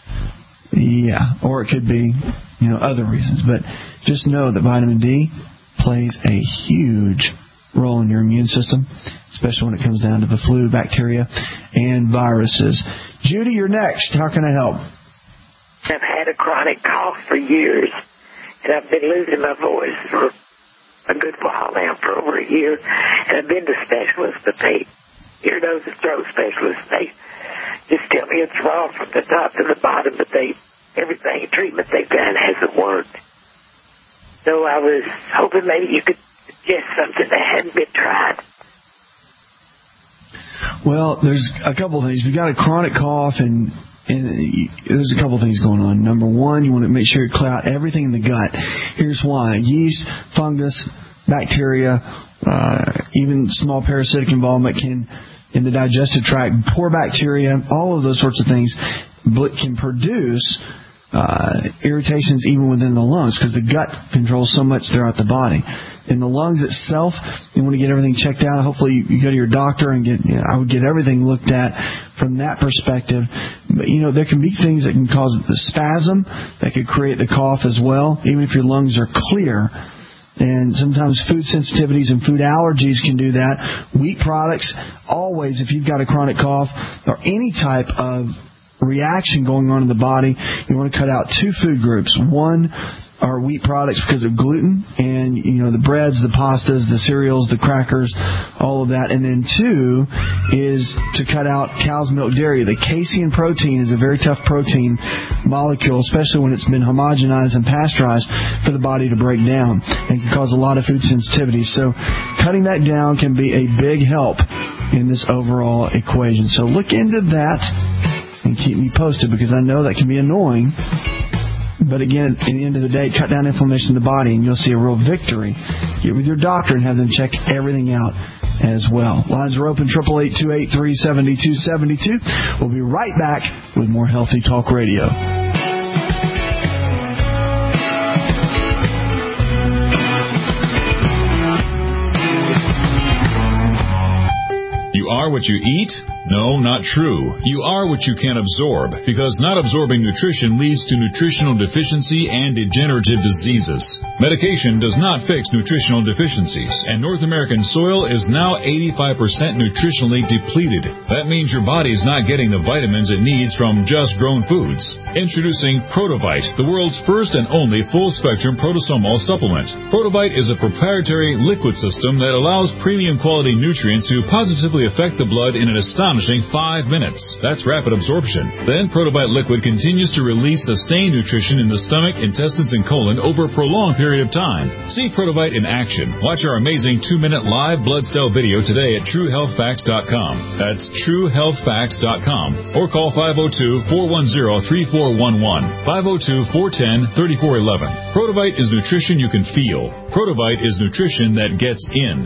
Yeah, or it could be, you know, other reasons. But just know that vitamin D plays a huge role in your immune system, especially when it comes down to the flu, bacteria, and viruses. Judy, you're next. How can I help? I've had a chronic cough for years, and I've been losing my voice for a good while now, for over a year. And I've been to specialists, but they... ear, nose, and throat specialists, they just tell me it's wrong from the top to the bottom, but they, everything, treatment they've done hasn't worked. So I was hoping maybe you could suggest something that hadn't been tried. Well, there's a couple of things. We've got a chronic cough, and, and there's a couple of things going on. Number one, you want to make sure you clear out everything in the gut. Here's why. Yeast, fungus, bacteria, uh, even small parasitic involvement can, in the digestive tract, poor bacteria, all of those sorts of things can produce uh, irritations even within the lungs, because the gut controls so much throughout the body. In the lungs itself, you want to get everything checked out. Hopefully you, you go to your doctor and get, you know, I would get everything looked at from that perspective. But, you know, there can be things that can cause the spasm that could create the cough as well. Even if your lungs are clear, And sometimes food sensitivities and food allergies can do that. Wheat products, always, if you've got a chronic cough or any type of reaction going on in the body, you want to cut out two food groups. One are wheat products because of gluten, and you know the breads, the pastas, the cereals, the crackers, all of that. And then two is to cut out cow's milk dairy. The casein protein is a very tough protein molecule, especially when it's been homogenized and pasteurized for the body to break down, and can cause a lot of food sensitivity. So cutting that down can be a big help in this overall equation. So look into that and keep me posted, because I know that can be annoying. But again, at the end of the day, cut down inflammation in the body, and you'll see a real victory. Get with your doctor and have them check everything out as well. Lines are open, eight eight eight, two eight three, seven two seven two. We'll be right back with more Healthy Talk Radio. You are what you eat? No, not true. You are what you can absorb, because not absorbing nutrition leads to nutritional deficiency and degenerative diseases. Medication does not fix nutritional deficiencies, and North American soil is now eighty-five percent nutritionally depleted. That means your body's not getting the vitamins it needs from just grown foods. Introducing Protovite, the world's first and only full-spectrum protosomal supplement. Protovite is a proprietary liquid system that allows premium quality nutrients to positively affect the blood in an astonishing five minutes. That's rapid absorption. Then Protovite liquid continues to release sustained nutrition in the stomach, intestines, and colon over a prolonged period of time. See Protovite in action. Watch our amazing two-minute live blood cell video today at true health facts dot com. That's true health facts dot com. Or call five oh two, four one zero, three four one one, five oh two, four one zero, three four one one. Protovite is nutrition you can feel. Protovite is nutrition that gets in.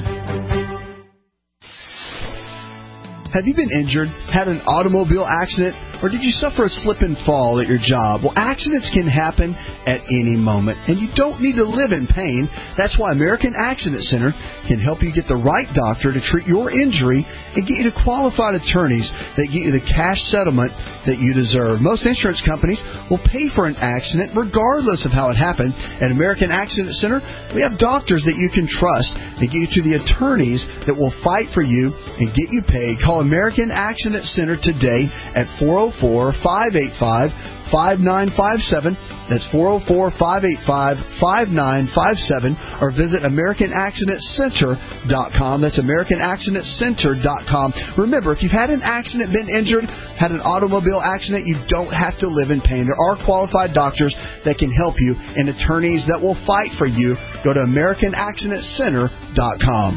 Have you been injured, had an automobile accident, or did you suffer a slip and fall at your job? Well, accidents can happen at any moment, and you don't need to live in pain. That's why American Accident Center can help you get the right doctor to treat your injury and get you to qualified attorneys that get you the cash settlement that you deserve. Most insurance companies will pay for an accident regardless of how it happened. At American Accident Center, we have doctors that you can trust and get you to the attorneys that will fight for you and get you paid. Call American Accident Center today at four oh four, five eight five, five nine five seven. That's four oh four, five eight five, five nine five seven. Or visit American Accident Center dot com. That's American Accident Center dot com. Remember, if you've had an accident, been injured, had an automobile accident, you don't have to live in pain. There are qualified doctors that can help you and attorneys that will fight for you. Go to American Accident Center dot com.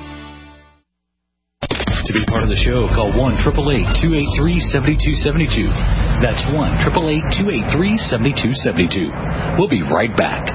To be part of the show, call one eight eight eight, two eight three, seven two seven two. That's one eight eight eight, two eight three, seven two seven two. We'll be right back.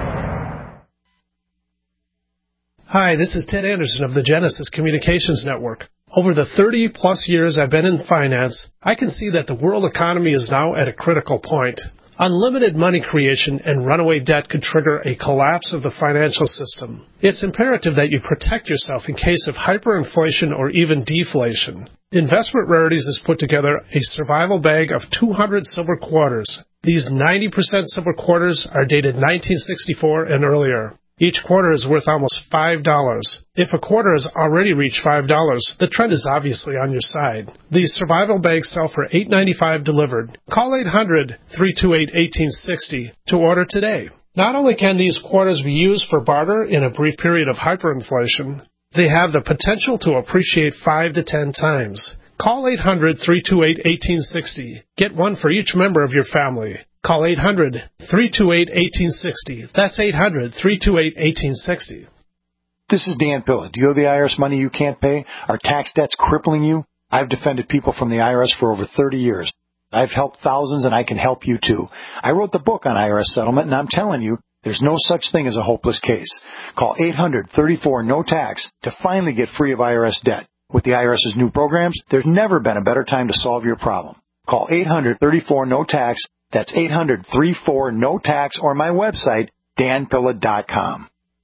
Hi, this is Ted Anderson of the Genesis Communications Network. Over the thirty-plus years I've been in finance, I can see that the world economy is now at a critical point. Unlimited money creation and runaway debt could trigger a collapse of the financial system. It's imperative that you protect yourself in case of hyperinflation or even deflation. Investment Rarities has put together a survival bag of two hundred silver quarters. These ninety percent silver quarters are dated nineteen sixty-four and earlier. Each quarter is worth almost five dollars. If a quarter has already reached five dollars, the trend is obviously on your side. These survival bags sell for eight ninety-five delivered. Call eight hundred, three two eight, one eight six zero to order today. Not only can these quarters be used for barter in a brief period of hyperinflation, they have the potential to appreciate five to ten times. Call eight hundred, three two eight, one eight six zero. Get one for each member of your family. Call eight hundred, three two eight, one eight six zero. That's eight hundred, three two eight, one eight six zero. This is Dan Pilla. Do you owe the I R S money you can't pay? Are tax debts crippling you? I've defended people from the I R S for over thirty years. I've helped thousands, and I can help you too. I wrote the book on I R S settlement, and I'm telling you, there's no such thing as a hopeless case. Call eight hundred, thirty-four, no tax to finally get free of I R S debt. With the IRS's new programs, there's never been a better time to solve your problem. Call eight hundred, thirty-four, no tax. That's eight hundred, thirty-four, no tax, or my website, dan pilla dot com.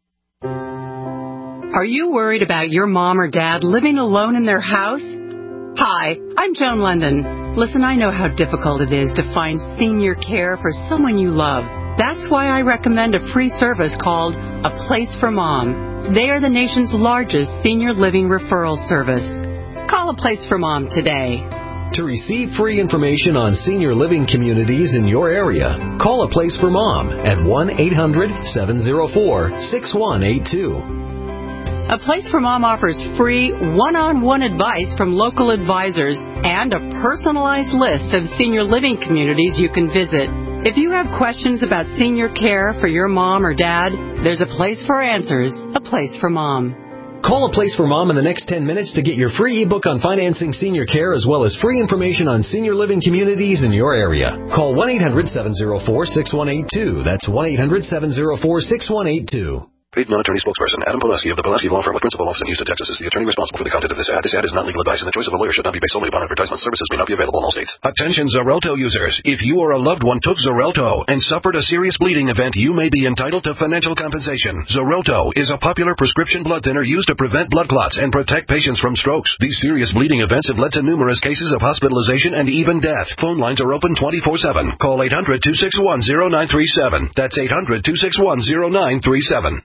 Are you worried about your mom or dad living alone in their house? Hi, I'm Joan London. Listen, I know how difficult it is to find senior care for someone you love. That's why I recommend a free service called A Place for Mom. They are the nation's largest senior living referral service. Call A Place for Mom today. To receive free information on senior living communities in your area, call A Place for Mom at one eight hundred seven oh four six one eight two. A Place for Mom offers free one-on-one advice from local advisors and a personalized list of senior living communities you can visit. If you have questions about senior care for your mom or dad, there's a place for answers, A Place for Mom. Call A Place for Mom in the next ten minutes to get your free ebook on financing senior care as well as free information on senior living communities in your area. Call one eight hundred seven oh four six one eight two. That's one eight hundred seven oh four six one eight two. Paid non-attorney spokesperson Adam Poleski of the Poleski Law Firm with principal office in Houston, Texas is the attorney responsible for the content of this ad. This ad is not legal advice and the choice of a lawyer should not be based solely upon advertisement. Services may not be available in all states. Attention Xarelto users. If you or a loved one took Xarelto and suffered a serious bleeding event, you may be entitled to financial compensation. Xarelto is a popular prescription blood thinner used to prevent blood clots and protect patients from strokes. These serious bleeding events have led to numerous cases of hospitalization and even death. Phone lines are open twenty-four seven. Call eight hundred two six one oh nine three seven. That's eight hundred two six one oh nine three seven.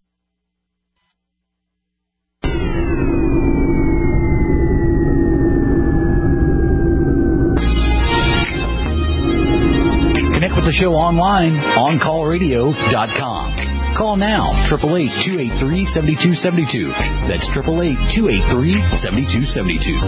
Connect with the show online, on call radio dot com. Call now, eight eight eight, two eight three, seven two seven two. That's eight eight eight, two eight three, seven two seven two.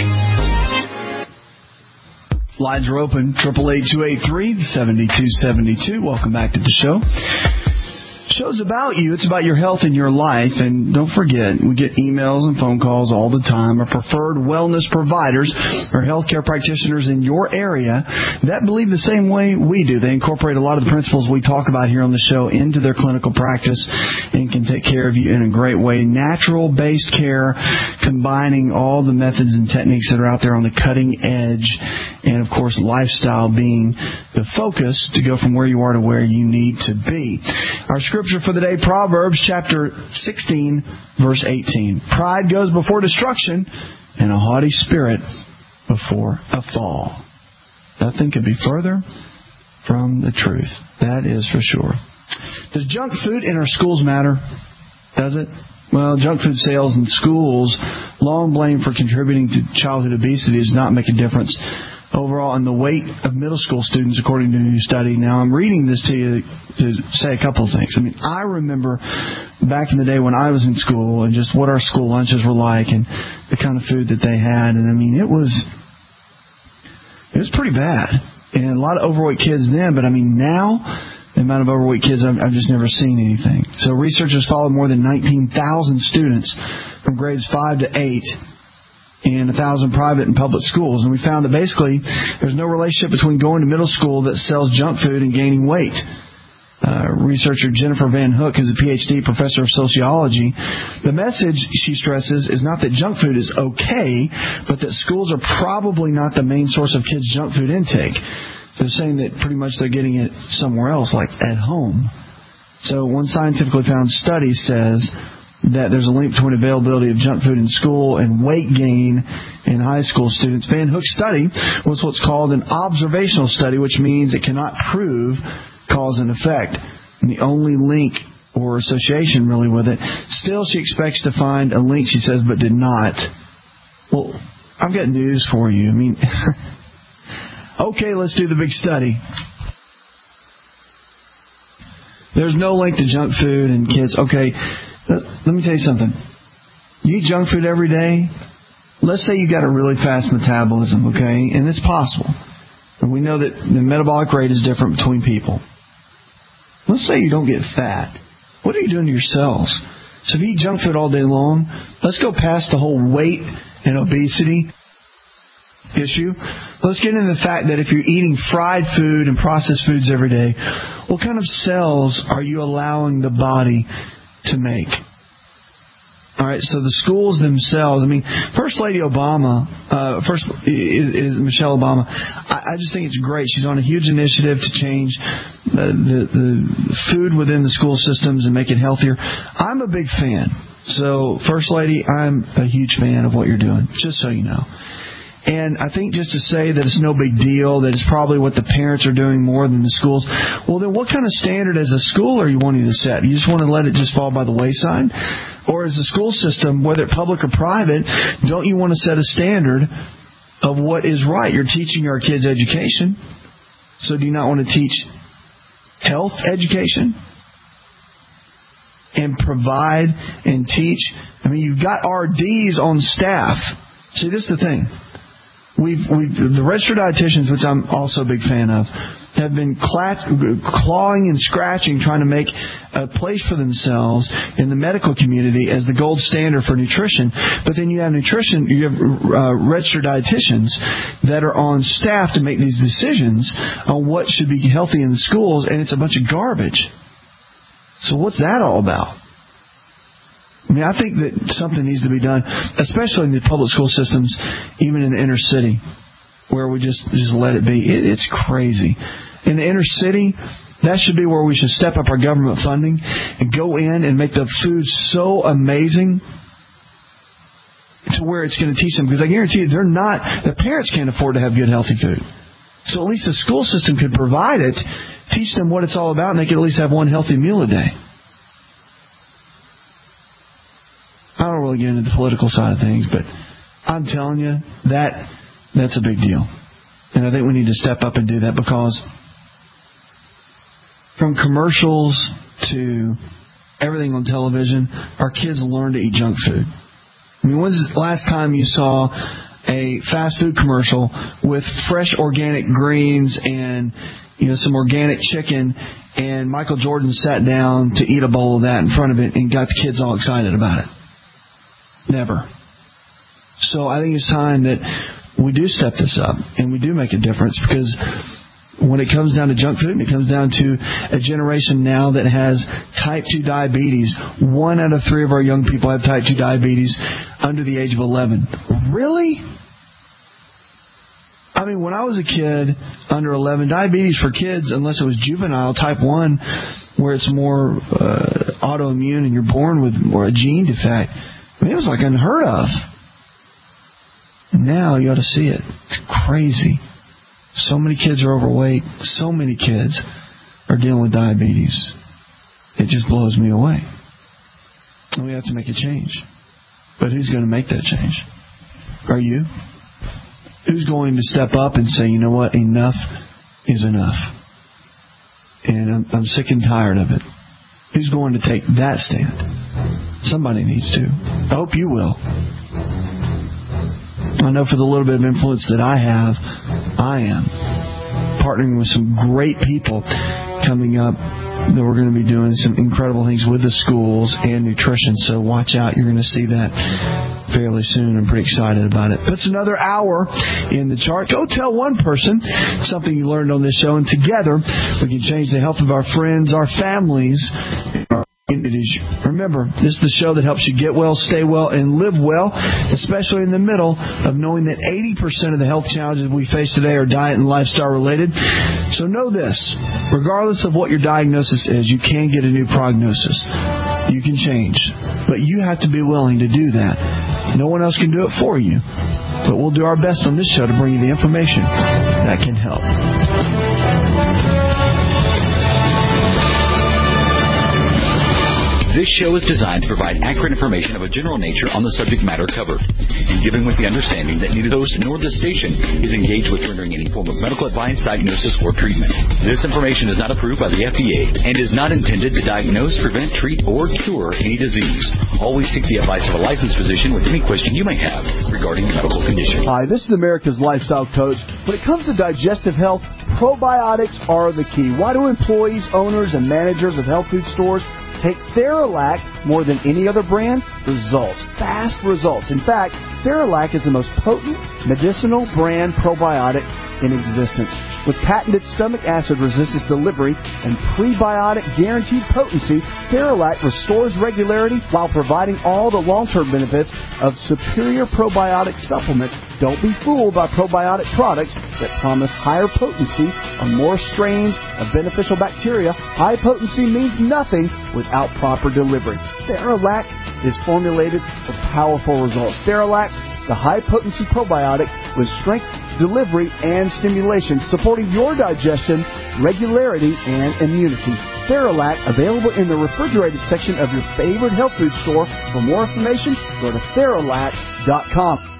Lines are open, eight eight eight, two eight three, seven two seven two. Welcome back to the show. Show's about you. It's about your health and your life. And don't forget, we get emails and phone calls all the time. Our preferred wellness providers are healthcare practitioners in your area that believe the same way we do. They incorporate a lot of the principles we talk about here on the show into their clinical practice and can take care of you in a great way. Natural-based care, combining all the methods and techniques that are out there on the cutting edge. And, of course, lifestyle being the focus to go from where you are to where you need to be. Our scripture for the day, Proverbs chapter sixteen, verse eighteen. Pride goes before destruction, and a haughty spirit before a fall. Nothing could be further from the truth. That is for sure. Does junk food in our schools matter? Does it? Well, junk food sales in schools, long blamed for contributing to childhood obesity, does not make a difference overall in the weight of middle school students, according to a new study. Now, I'm reading this to you to say a couple of things. I mean, I remember back in the day when I was in school and just what our school lunches were like and the kind of food that they had. And, I mean, it was it was pretty bad. And a lot of overweight kids then, but, I mean, now the amount of overweight kids, I've, I've just never seen anything. So researchers followed more than nineteen thousand students from grades five to eight and one thousand private and public schools. And we found that basically there's no relationship between going to middle school that sells junk food and gaining weight. Uh, researcher Jennifer Van Hook, who's a P H D professor of sociology, the message, she stresses, is not that junk food is okay, but that schools are probably not the main source of kids' junk food intake. They're saying that pretty much they're getting it somewhere else, like at home. So one scientifically found study says that there's a link between availability of junk food in school and weight gain in high school students. Van Hook's study was what's called an observational study, which means it cannot prove cause and effect. And the only link or association really with it. Still, she expects to find a link, she says, but did not. Well, I've got news for you. I mean, okay, let's do the big study. There's no link to junk food and kids. Okay, let me tell you something. You eat junk food every day. Let's say you got a really fast metabolism, okay? And it's possible. And we know that the metabolic rate is different between people. Let's say you don't get fat. What are you doing to your cells? So if you eat junk food all day long, let's go past the whole weight and obesity issue. Let's get into the fact that if you're eating fried food and processed foods every day, what kind of cells are you allowing the body to make? All right, so the schools themselves, I mean, First Lady Obama, uh, first is, is Michelle Obama. I, I just think it's great. She's on a huge initiative to change uh, the, the food within the school systems and make it healthier. I'm a big fan. So, First Lady, I'm a huge fan of what you're doing, just so you know. And I think just to say that it's no big deal, that it's probably what the parents are doing more than the schools, well, then what kind of standard as a school are you wanting to set? You just want to let it just fall by the wayside? Or as a school system, whether public or private, don't you want to set a standard of what is right? You're teaching our kids education. So do you not want to teach health education? And provide and teach? I mean, you've got R Ds on staff. See, this is the thing. We've, we've, the registered dietitians, which I'm also a big fan of, have been clawing and scratching, trying to make a place for themselves in the medical community as the gold standard for nutrition. But then you have nutrition, you have uh, registered dietitians that are on staff to make these decisions on what should be healthy in the schools, and it's a bunch of garbage. So what's that all about? I mean, I think that something needs to be done, especially in the public school systems, even in the inner city, where we just, just let it be. It, it's crazy. In the inner city, that should be where we should step up our government funding and go in and make the food so amazing to where it's going to teach them. Because I guarantee you, they're not, the parents can't afford to have good, healthy food. So at least the school system could provide it, teach them what it's all about, and they could at least have one healthy meal a day. I don't really get into the political side of things, but I'm telling you, that that's a big deal. And I think we need to step up and do that, because from commercials to everything on television, our kids learn to eat junk food. I mean, when's the last time you saw a fast food commercial with fresh organic greens and, you know, some organic chicken, and Michael Jordan sat down to eat a bowl of that in front of it and got the kids all excited about it? Never. So I think it's time that we do step this up and we do make a difference, because when it comes down to junk food, it comes down to a generation now that has type two diabetes. One out of three of our young people have type two diabetes under the age of eleven. Really? I mean, when I was a kid, under eleven, diabetes for kids, unless it was juvenile, type one, where it's more uh, autoimmune and you're born with more a gene defect, I mean, it was like unheard of. Now you ought to see it. It's crazy. So many kids are overweight. So many kids are dealing with diabetes. It just blows me away. And we have to make a change. But who's going to make that change? Are you? Who's going to step up and say, you know what, enough is enough? And I'm, I'm sick and tired of it. Who's going to take that stand? Somebody needs to. I hope you will. I know for the little bit of influence that I have, I am partnering with some great people coming up that we're going to be doing some incredible things with the schools and nutrition. So watch out. You're going to see that fairly soon. I'm pretty excited about it. That's another hour in the chart. Go tell one person something you learned on this show, and together we can change the health of our friends, our families, our communities. Remember, this is the show that helps you get well, stay well, and live well, especially in the middle of knowing that eighty percent of the health challenges we face today are diet and lifestyle related. So know this, regardless of what your diagnosis is, you can get a new prognosis. You can change, but you have to be willing to do that. No one else can do it for you, but we'll do our best on this show to bring you the information that can help. This show is designed to provide accurate information of a general nature on the subject matter covered, and given with the understanding that neither the host nor the station is engaged with rendering any form of medical advice, diagnosis, or treatment. This information is not approved by the F D A and is not intended to diagnose, prevent, treat, or cure any disease. Always seek the advice of a licensed physician with any question you may have regarding medical condition. Hi, this is America's Lifestyle Coach. When it comes to digestive health, probiotics are the key. Why do employees, owners, and managers of health food stores take Theralac more than any other brand? Results. Fast results. In fact, Theralac is the most potent medicinal brand probiotic in existence. With patented stomach acid resistance delivery and prebiotic guaranteed potency, Theralac restores regularity while providing all the long-term benefits of superior probiotic supplements. Don't be fooled by probiotic products that promise higher potency on more strains of beneficial bacteria. High potency means nothing without proper delivery. Theralac is formulated for powerful results. Theralac, the high-potency probiotic, with strength, delivery, and stimulation, supporting your digestion, regularity, and immunity. Theralac, available in the refrigerated section of your favorite health food store. For more information, go to Theralac dot com.